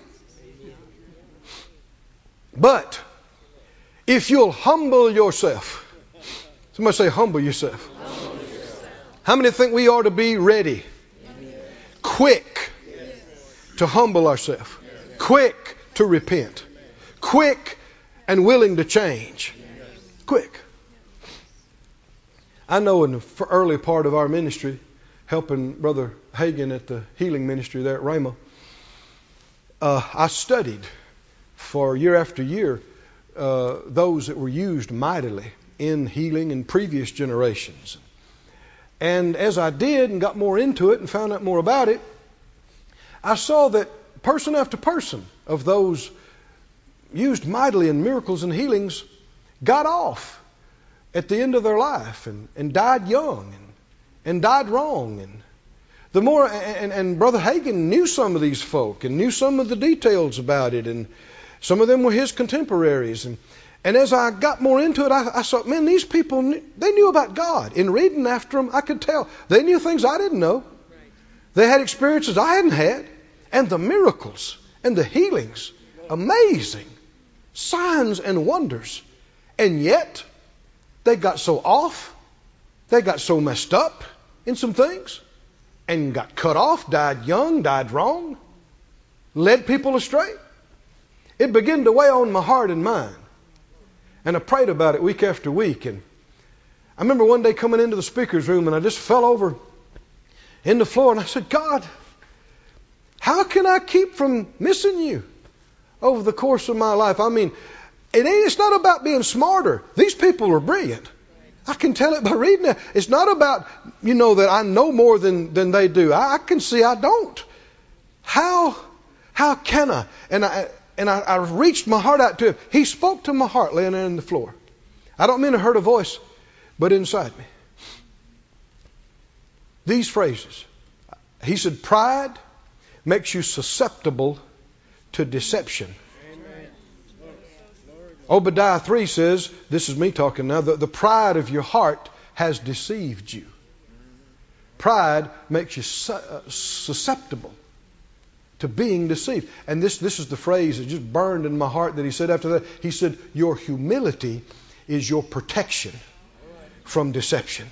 But if you'll humble yourself, somebody say humble yourself. Humble yourself. How many think we ought to be ready, quick to humble ourselves, quick to repent, quick and willing to change? Quick. I know in the early part of our ministry, helping Brother Hagin at the healing ministry there at Rhema, uh, I studied for year after year uh, those that were used mightily in healing in previous generations. And as I did and got more into it and found out more about it, I saw that person after person of those used mightily in miracles and healings got off at the end of their life and, and died young and, and died wrong. And the more and, and Brother Hagin knew some of these folk and knew some of the details about it, and some of them were his contemporaries. And, and as I got more into it, I, I thought, man, these people, knew, they knew about God. In reading after them, I could tell. They knew things I didn't know. They had experiences I hadn't had. And the miracles and the healings, amazing. Signs and wonders. And yet, they got so off. They got so messed up in some things. And got cut off, died young, died wrong. Led people astray. It began to weigh on my heart and mind. And I prayed about it week after week. And I remember one day coming into the speaker's room and I just fell over in the floor and I said, God, how can I keep from missing you over the course of my life? I mean, It ain't, it's not about being smarter. These people are brilliant. I can tell it by reading it. It's not about, you know, that I know more than, than they do. I, I can see I don't. How, how can I? And I, and I, I reached my heart out to him. He spoke to my heart laying there on the floor. I don't mean I heard a voice, but inside me. These phrases. He said, pride makes you susceptible to deception. Amen. Obadiah three says, this is me talking now, the, the pride of your heart has deceived you. Pride makes you su- uh, susceptible to being deceived. And this, this is the phrase that just burned in my heart that he said after that. He said, your humility is your protection from deception.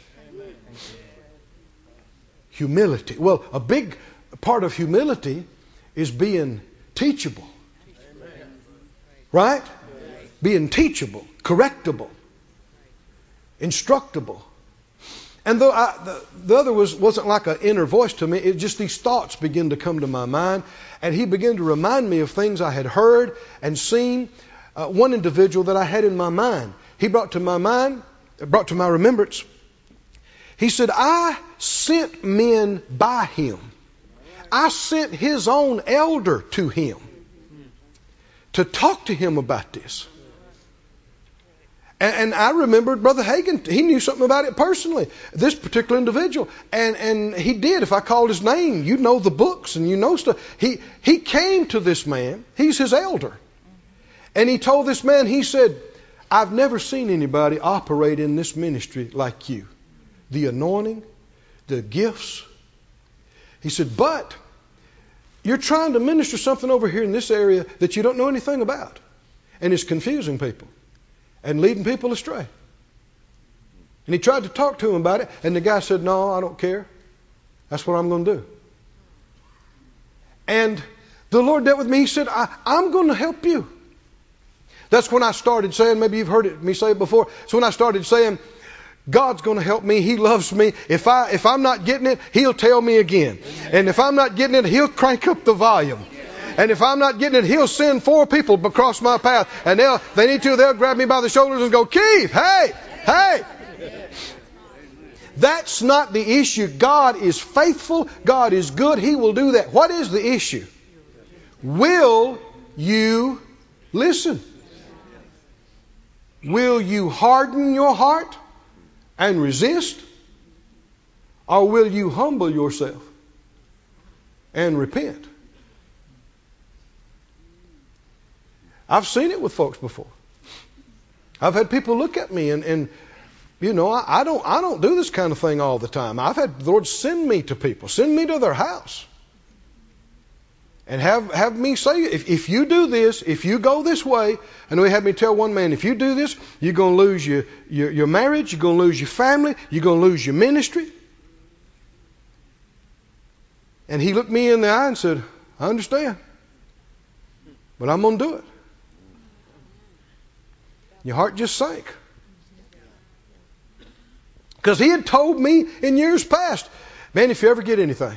Humility. Well, a big part of humility is being teachable. Right? Being teachable, correctable, instructable. And though I, the, the other was, wasn't like an inner voice to me, it just these thoughts began to come to my mind. And he began to remind me of things I had heard and seen. Uh, one individual that I had in my mind, he brought to my mind, brought to my remembrance. He said, I sent men by him. I sent his own elder to him to talk to him about this. And, and I remembered Brother Hagin, he knew something about it personally, this particular individual. And, and he did. If I called his name, you know the books and you know stuff. He, he came to this man. He's his elder. And he told this man, he said, I've never seen anybody operate in this ministry like you. The anointing, the gifts. He said, but you're trying to minister something over here in this area that you don't know anything about. And it's confusing people and leading people astray. And he tried to talk to him about it. And the guy said, no, I don't care. That's what I'm going to do. And the Lord dealt with me. He said, I, I'm going to help you. That's when I started saying, maybe you've heard it, me say it before. So when I started saying, God's going to help me. He loves me. If I, if I'm not getting it, He'll tell me again. And if I'm not getting it, He'll crank up the volume. And if I'm not getting it, He'll send four people across my path. And they'll, they need to, they'll grab me by the shoulders and go, Keith, hey, hey. That's not the issue. God is faithful. God is good. He will do that. What is the issue? Will you listen? Will you harden your heart and resist? Or will you humble yourself and repent? I've seen it with folks before. I've had people look at me and, and you know, I, I don't I don't do this kind of thing all the time. I've had the Lord send me to people, send me to their house. And have, have me say, if, if you do this, if you go this way, and they had me tell one man, if you do this, you're going to lose your, your, your marriage, you're going to lose your family, you're going to lose your ministry. And he looked me in the eye and said, I understand, but I'm going to do it. Your heart just sank. Because he had told me in years past, man, if you ever get anything,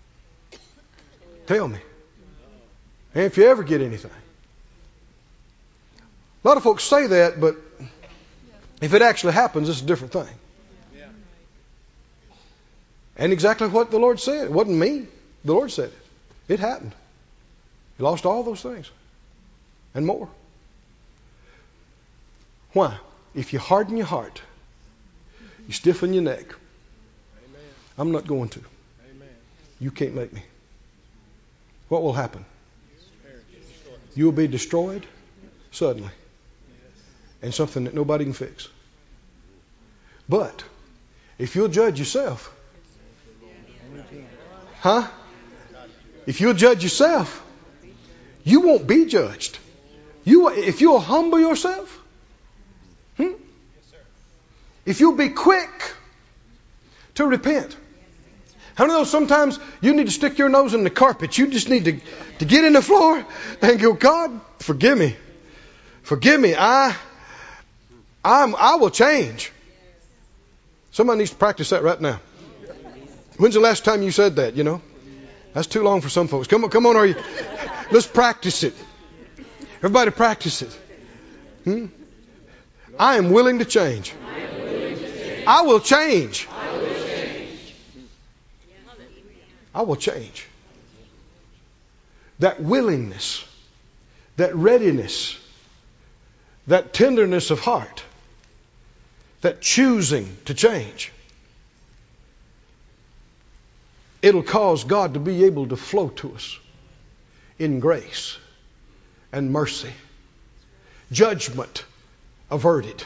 tell me. And if you ever get anything. A lot of folks say that, but if it actually happens, it's a different thing. And exactly what the Lord said. It wasn't me. The Lord said it. It happened. He lost all those things. And more. Why? If you harden your heart, you stiffen your neck. Amen. I'm not going to. Amen. You can't make me. What will happen? You will be destroyed suddenly. And something that nobody can fix. But if you'll judge yourself, huh? If you'll judge yourself, you won't be judged. You, if you'll humble yourself, hmm? If you'll be quick to repent. How many of those sometimes you need to stick your nose in the carpet? You just need to, to get in the floor and go, God, forgive me. Forgive me. I, I'm, I will change. Somebody needs to practice that right now. When's the last time you said that, you know? That's too long for some folks. Come on, come on, are you? Let's practice it. Everybody practice it. Hmm? I am willing to change. I will change. I will change. That willingness, that readiness, that tenderness of heart, that choosing to change, it'll cause God to be able to flow to us in grace and mercy. Judgment averted.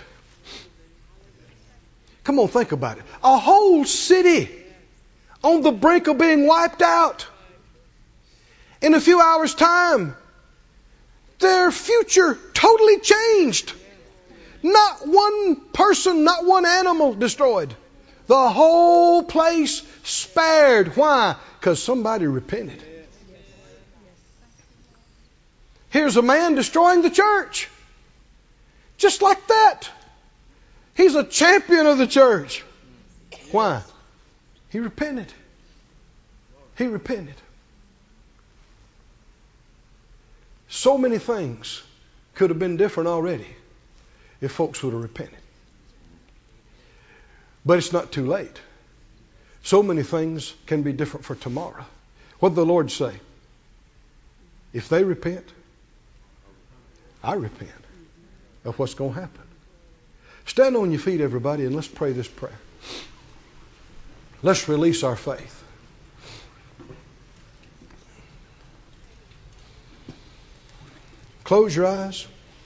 Come on, think about it. A whole city on the brink of being wiped out. In a few hours' time, their future totally changed. Not one person, not one animal destroyed. The whole place spared. Why? Because somebody repented. Here's a man destroying the church. Just like that. He's a champion of the church. Why? He repented. He repented. So many things could have been different already if folks would have repented. But it's not too late. So many things can be different for tomorrow. What did the Lord say? If they repent, I repent of what's going to happen. Stand on your feet, everybody, and let's pray this prayer. Let's release our faith. Close your eyes.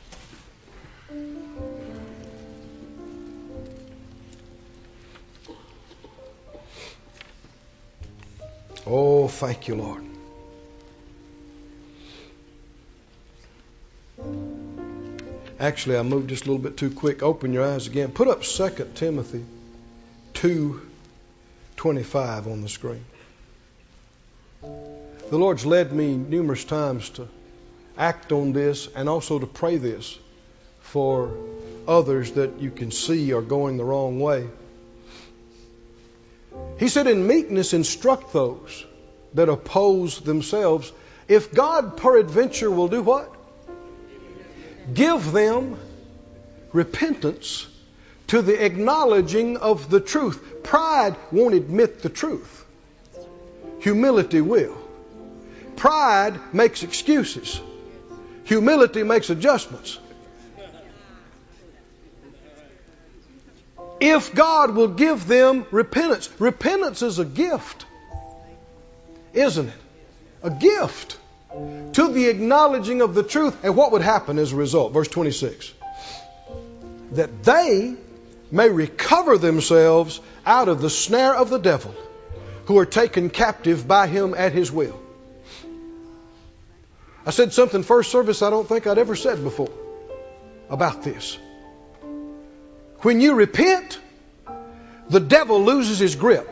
Oh, thank you, Lord. Actually, I moved just a little bit too quick. Open your eyes again. Put up Second Timothy two twenty-five on the screen. The Lord's led me numerous times to act on this and also to pray this for others that you can see are going the wrong way. He said, in meekness instruct those that oppose themselves. If God peradventure will do what? Give them repentance to the acknowledging of the truth. Pride won't admit the truth. Humility will. Pride makes excuses. Humility makes adjustments. If God will give them repentance. Repentance is a gift, isn't it? A gift to the acknowledging of the truth. And what would happen as a result? Verse twenty-six. That they may recover themselves out of the snare of the devil, who are taken captive by him at his will. I said something first service I don't think I'd ever said before about this. When you repent, the devil loses his grip.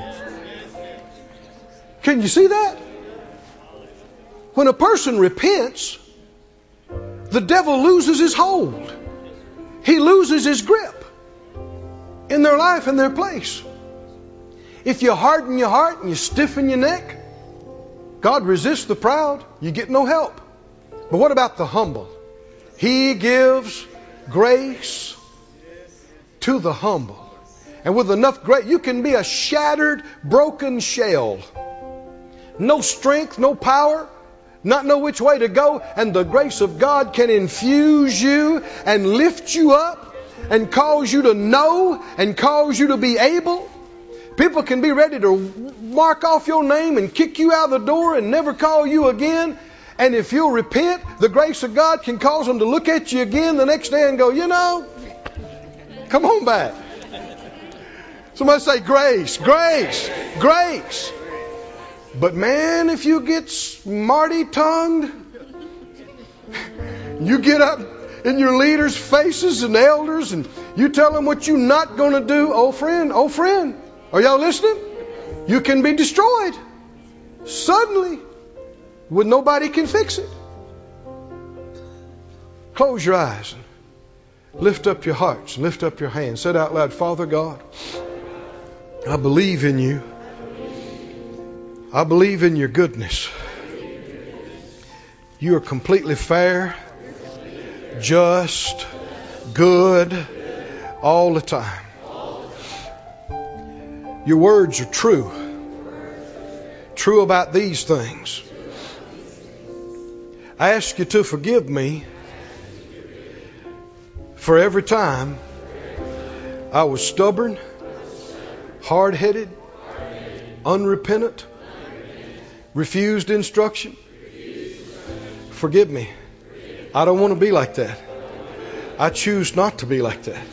Can you see that? When a person repents, the devil loses his hold. He loses his grip in their life and their place. If you harden your heart and you stiffen your neck, God resists the proud, you get no help. But what about the humble? He gives grace to the humble. And with enough grace, you can be a shattered, broken shell. No strength, no power, not know which way to go. And the grace of God can infuse you and lift you up and cause you to know and cause you to be able. People can be ready to mark off your name and kick you out of the door and never call you again. And if you'll repent, the grace of God can cause them to look at you again the next day and go, you know, come on back. Somebody say grace, grace, grace. But man, if you get smarty tongued, you get up in your leaders' faces and elders and you tell them what you're not going to do. Oh friend, oh friend, are y'all listening? You can be destroyed suddenly when nobody can fix it. Close your eyes and lift up your hearts and lift up your hands. Say out loud, Father God, I believe in you. I believe in your goodness. You are completely fair. just, good, all the time. Your words are true. True about these things. I ask you to forgive me for every time I was stubborn, hard-headed, unrepentant, refused instruction. Forgive me. I don't want to be like that. I choose not to be like that.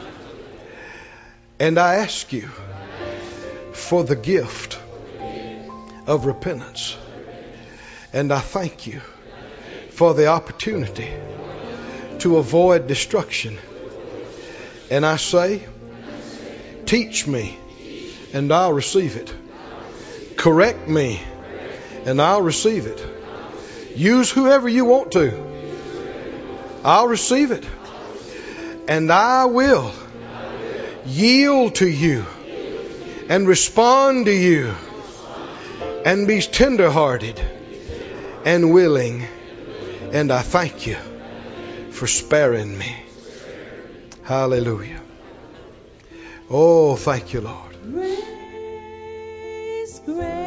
And I ask you for the gift of repentance. And I thank you for the opportunity to avoid destruction. And I say, teach me and I'll receive it. Correct me and I'll receive it. Use whoever you want to. I'll receive it. And I will yield to you and respond to you and be tenderhearted and willing. And I thank you for sparing me. Hallelujah. Oh, thank you, Lord. Grace, grace.